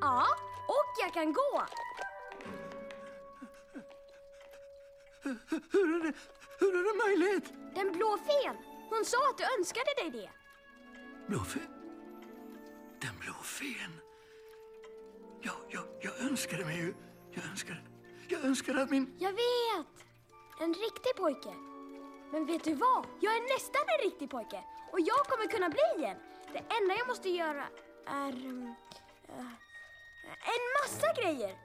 Ja, och jag kan gå. Hur är det möjligt? Den blå fen. Hon sa att du önskade dig det. Blåfen? Den blå fen? Ja, jag önskade mig ju. Jag önskade att min... Jag vet. En riktig pojke. Men vet du vad? Jag är nästan en riktig pojke. Och jag kommer kunna bli en. Det enda jag måste göra är... en massa grejer.